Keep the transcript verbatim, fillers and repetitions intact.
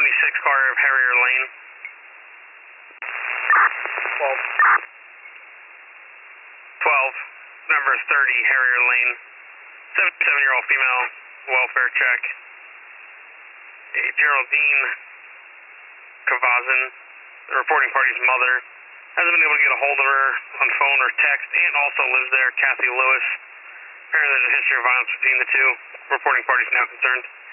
seventy-six car of Harrier Lane. twelve. twelve, number thirty, Harrier Lane. seventy-seven-year-old female, welfare check. A Geraldine Cavazin, the reporting party's mother, hasn't been able to get a hold of her on phone or text, and also lives there, Kathy Lewis. Apparently there's a history of violence between the two. Reporting party's now concerned.